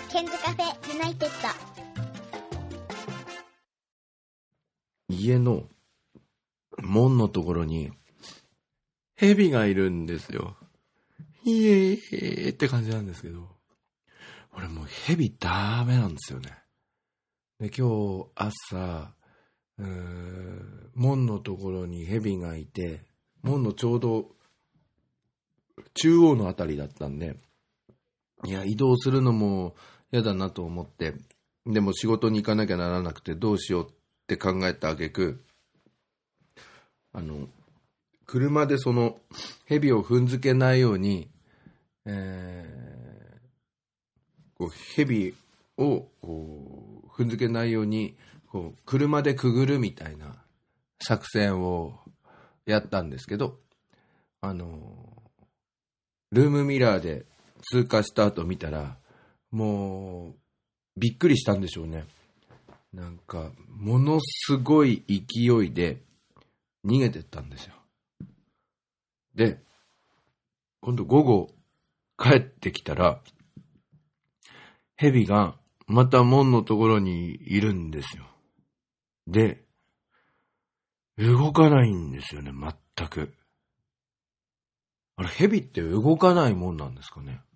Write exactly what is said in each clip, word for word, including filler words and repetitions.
ケンズカフェユナイテッド。 家の門のところに蛇がいるんですよ。イエーって感じなんですけど、俺もう蛇ダメなんですよね。で、今日朝、うーん門のところに蛇がいて、門のちょうど中央のあたりだったんで、いや移動するのも嫌だなと思って、でも仕事に行かなきゃならなくてどうしようって考えた挙句、あの車でその蛇を踏んづけないように、えー、こう蛇をこう踏んづけないようにこう車でくぐるみたいな作戦をやったんですけど、あのルームミラーで通過した後見たら、もうびっくりしたんでしょうね。なんかものすごい勢いで逃げてったんですよ。で、今度午後帰ってきたら、蛇がまた門のところにいるんですよ。で、動かないんですよね、全く。あれ、蛇って動かないもんなんですかね。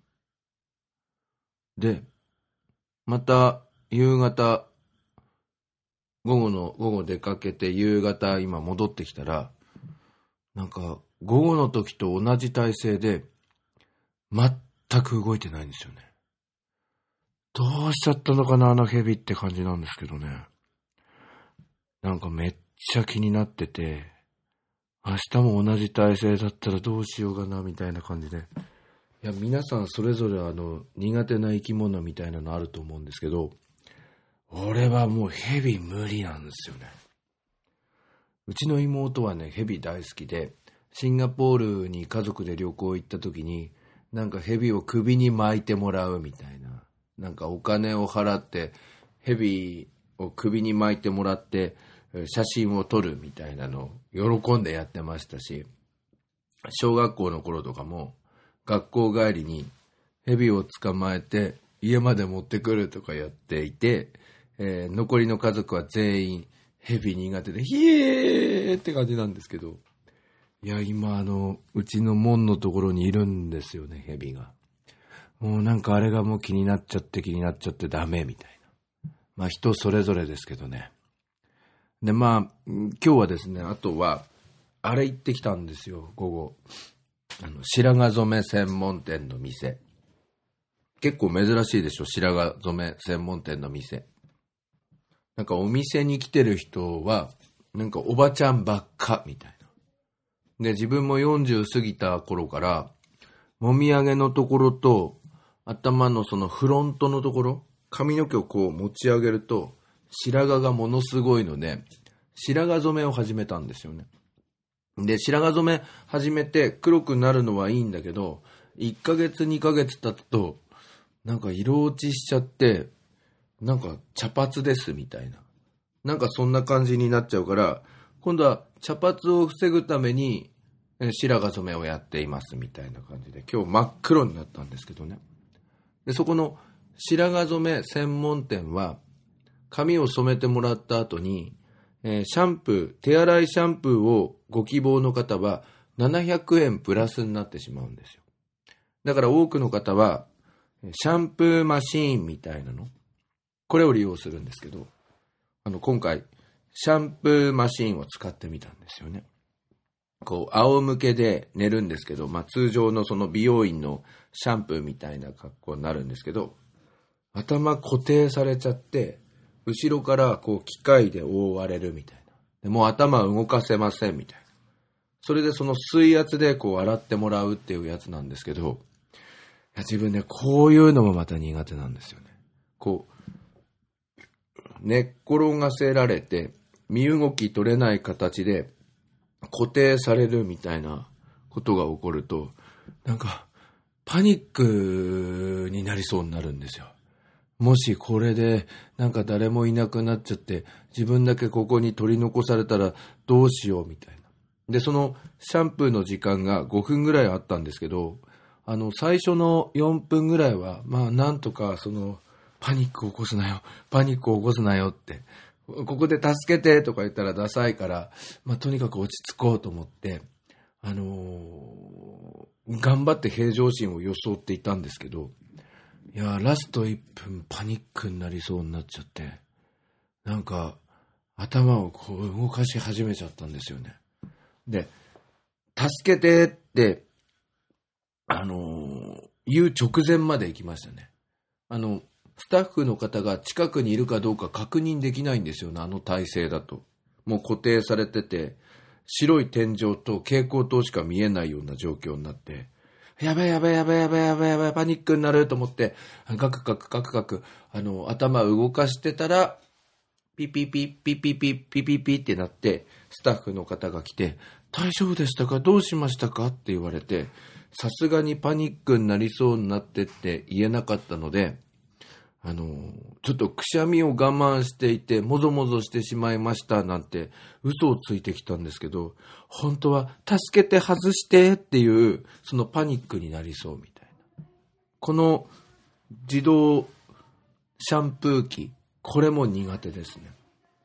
で、また夕方、午後の、午後出かけて夕方今戻ってきたら、なんか午後の時と同じ体勢で全く動いてないんですよね。どうしちゃったのかな、あの蛇って感じなんですけどね。なんかめっちゃ気になってて、明日も同じ体勢だったらどうしようかなみたいな感じで。いや、皆さんそれぞれあの苦手な生き物みたいなのあると思うんですけど、俺はもう蛇無理なんですよね。うちの妹はね、蛇大好きで、シンガポールに家族で旅行行った時に、なんか蛇を首に巻いてもらうみたいな、なんかお金を払って蛇を首に巻いてもらって写真を撮るみたいなのを喜んでやってましたし、小学校の頃とかも学校帰りに蛇を捕まえて家まで持ってくるとかやっていて、えー、残りの家族は全員蛇苦手でヒエーって感じなんですけど、いや今あのうちの門のところにいるんですよね、蛇が。もうなんかあれがもう気になっちゃって気になっちゃってダメみたいな。まあ人それぞれですけどね。でまあ今日はですね、あとはあれ行ってきたんですよ、午後。あの白髪染め専門店の店。結構珍しいでしょ、白髪染め専門店の店。なんかお店に来てる人はなんかおばちゃんばっかみたいな。で自分もよんじゅう過ぎた頃からもみあげのところと頭のそのフロントのところ、髪の毛をこう持ち上げると白髪がものすごいので、白髪染めを始めたんですよね。で白髪染め始めて黒くなるのはいいんだけど、いっかげつにかげつ経つとなんか色落ちしちゃって、なんか茶髪ですみたいな、なんかそんな感じになっちゃうから、今度は茶髪を防ぐために白髪染めをやっていますみたいな感じで、今日真っ黒になったんですけどね。でそこの白髪染め専門店は髪を染めてもらった後に、えー、シャンプー手洗いシャンプーをご希望の方はななひゃくえんプラスになってしまうんですよ。だから多くの方はシャンプーマシーンみたいなの、これを利用するんですけど、あの今回シャンプーマシーンを使ってみたんですよね。こう仰向けで寝るんですけど、まあ、通常のその美容院のシャンプーみたいな格好になるんですけど、頭固定されちゃって後ろからこう機械で覆われるみたいな。でもう頭動かせませんみたいな。それでその水圧でこう洗ってもらうっていうやつなんですけど、いや自分ねこういうのもまた苦手なんですよね。こう寝っ転がせられて身動き取れない形で固定されるみたいなことが起こると、なんかパニックになりそうになるんですよ。もしこれでなんか誰もいなくなっちゃって自分だけここに取り残されたらどうしようみたいな。でそのシャンプーの時間がごふんぐらいあったんですけど、あの最初のよんぷんぐらいはまあなんとかそのパニック起こすなよ、パニック起こすなよって、ここで助けてとか言ったらダサいから、まあ、とにかく落ち着こうと思って、あのー、頑張って平常心を装っていたんですけど、いやラストいっぷんパニックになりそうになっちゃって、なんか頭をこう動かし始めちゃったんですよね。で、助けてってあのー、言う直前まで行きましたね。あのスタッフの方が近くにいるかどうか確認できないんですよね、あの体勢だと。もう固定されてて、白い天井と蛍光灯しか見えないような状況になって、やべやべやべやべやべやべパニックになると思って、ガクガクガクガクあの頭動かしてたら、ピピピピピピピピピってなって、スタッフの方が来て、大丈夫でしたか、どうしましたかって言われて、さすがにパニックになりそうになってって言えなかったので、あのちょっとくしゃみを我慢していてもぞもぞしてしまいましたなんて嘘をついてきたんですけど、本当は助けて外してっていうそのパニックになりそうみたいな。この自動シャンプー機、これも苦手ですね。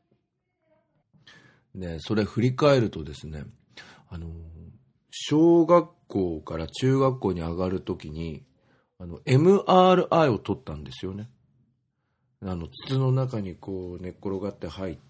でそれ振り返るとですね、あの小学校から中学校に上がるときにあの エムアールアイ を取ったんですよね。あの筒の中にこう寝っ転がって入って、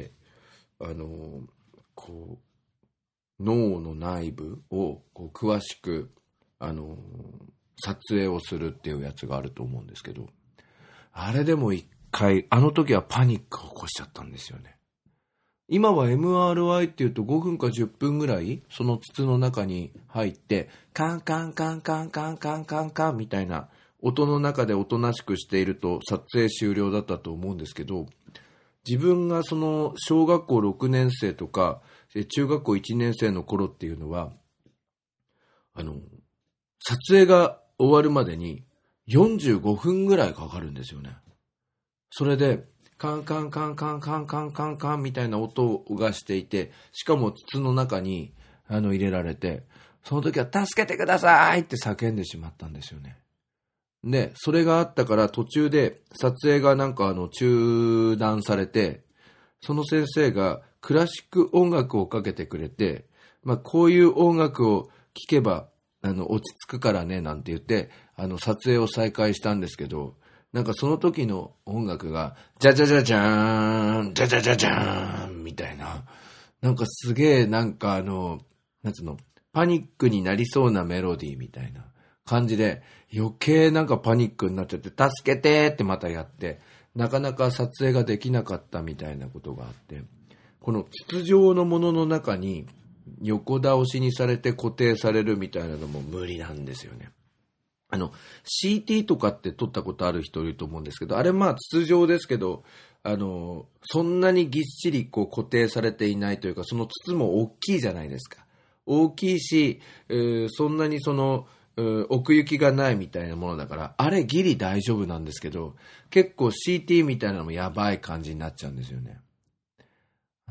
あのこう脳の内部をこう詳しくあの撮影をするっていうやつがあると思うんですけど、あれでも一回あの時はパニックを起こしちゃったんですよね。今は エムアールアイ っていうとごふんかじゅっぷんぐらいその筒の中に入ってカンカンカンカンカンカンカンカンみたいな音の中でおとなしくしていると撮影終了だったと思うんですけど、自分がその小学校ろくねん生とか中学校いちねん生の頃っていうのは、あの撮影が終わるまでによんじゅうごふんぐらいかかるんですよね。それでカンカンカンカンカンカンカンカンみたいな音がしていて、しかも筒の中にあの入れられて、その時は助けてくださいって叫んでしまったんですよね。でそれがあったから途中で撮影がなんかあの中断されて、その先生がクラシック音楽をかけてくれて、まあ、こういう音楽を聴けばあの落ち着くからねなんて言ってあの撮影を再開したんですけど、なんかその時の音楽がジャジャジャジャーンジャジャジャジャーンみたいな、なんかすげえなんかあのなんつうのパニックになりそうなメロディーみたいな感じで、余計なんかパニックになっちゃって助けてってまたやって、なかなか撮影ができなかったみたいなことがあって、この筒状のものの中に横倒しにされて固定されるみたいなのも無理なんですよね。あの シーティー とかって撮ったことある人いると思うんですけど、あれまあ筒状ですけど、あのそんなにぎっしりこう固定されていないというか、その筒も大きいじゃないですか。大きいし、えー、そんなにその奥行きがないみたいなものだから、あれギリ大丈夫なんですけど、結構 シーティー みたいなのもやばい感じになっちゃうんですよね。うん、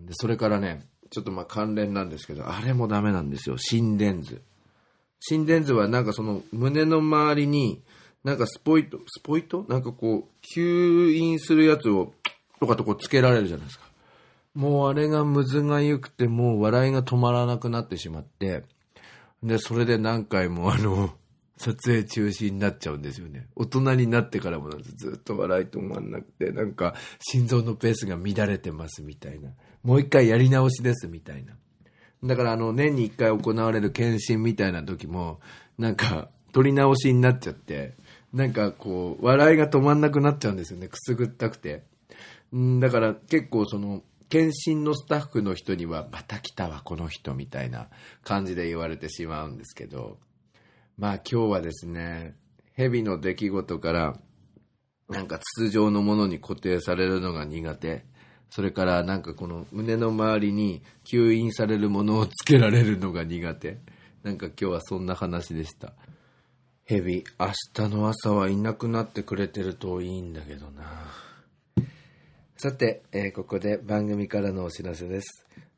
でそれからね、ちょっとまあ関連なんですけど、あれもダメなんですよ、心電図。心電図はなんかその胸の周りになんかスポイトスポイトなんかこう吸引するやつをとかとこうつけられるじゃないですか。もうあれがむずがゆくて、もう笑いが止まらなくなってしまって、でそれで何回もあの撮影中止になっちゃうんですよね。大人になってからもなんです。ずっと笑い止まんなくて、なんか心臓のペースが乱れてますみたいな、もう一回やり直しですみたいな。だからあの年に一回行われる検診みたいな時もなんか取り直しになっちゃって、なんかこう笑いが止まんなくなっちゃうんですよね、くすぐったくて。んだから結構その検診のスタッフの人にはまた来たわこの人みたいな感じで言われてしまうんですけど、まあ今日はですね、蛇の出来事からなんか筒状のものに固定されるのが苦手、それからなんかこの胸の周りに吸引されるものをつけられるのが苦手、なんか今日はそんな話でした。蛇、明日の朝はいなくなってくれてるといいんだけどな。さて、えー、ここで番組からのお知らせです。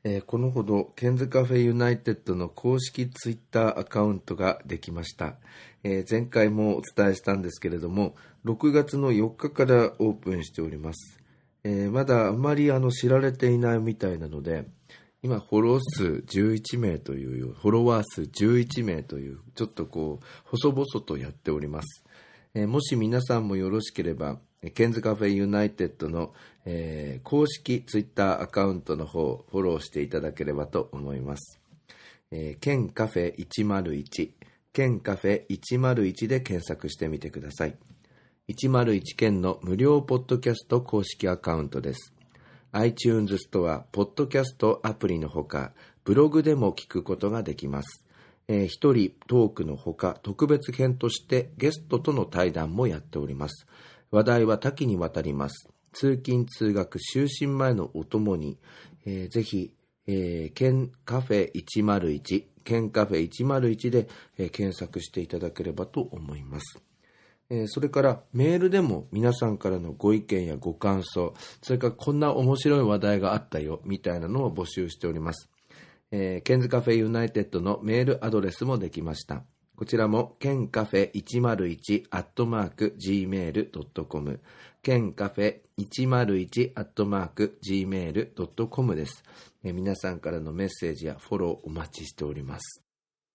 えー、このほどケンズカフェユナイテッドの公式ツイッターアカウントができました。えー、前回もお伝えしたんですけれども、ろくがつのよっかからオープンしております。えー、まだあまりあの知られていないみたいなので、今フォロー数じゅういちめいという、フォロワー数じゅういちめいという、ちょっとこう細々とやっております。えー、もし皆さんもよろしければケンズカフェユナイテッドの、えー、公式ツイッターアカウントの方フォローしていただければと思います。えー、ケンカフェいちまるいち、ケンカフェいちまるいちで検索してみてください。いちまるいちケンの無料ポッドキャスト公式アカウントです。iTunes ストア、ポッドキャストアプリのほか、ブログでも聞くことができます。えー、一人トークのほか、特別編としてゲストとの対談もやっております。話題は多岐にわたります。通勤通学就寝前のお供に、えー、ぜひ、えー、ケンカフェいちまるいち、ケンカフェいちまるいちで、えー、検索していただければと思います。えー、それからメールでも皆さんからのご意見やご感想、それからこんな面白い話題があったよみたいなのを募集しております。えー、ケンズカフェユナイテッドのメールアドレスもできました。こちらもケンカフェいちまるいちアットマーク ジーメールドットコム、 ケンカフェいちまるいちアットマーク ジーメールドットコム です。えー、皆さんからのメッセージやフォローお待ちしております。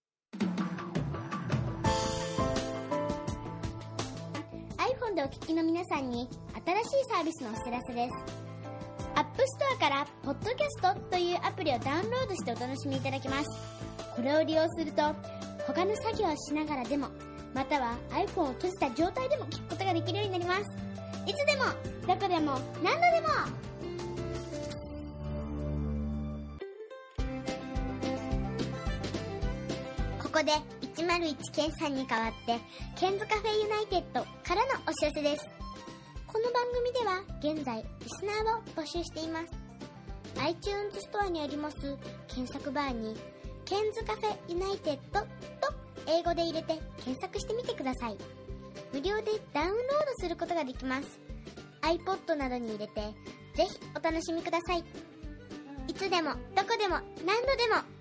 iPhone でお聞きの皆さんに新しいサービスのお知らせです。App Store からポッドキャストというアプリをダウンロードしてお楽しみいただけます。これを利用すると他の作業をしながらでも、または iPhone を閉じた状態でも聞くことができるようになります。いつでもどこでも何度でも。ここでいちまるいちケンさんに代わってケンズカフェユナイテッドからのお知らせです。この番組では現在リスナーを募集しています。 iTunes ストアにあります検索バーにケンズカフェユナイテッドと英語で入れて検索してみてください。無料でダウンロードすることができます。 iPod などに入れてぜひお楽しみください。いつでもどこでも何度でも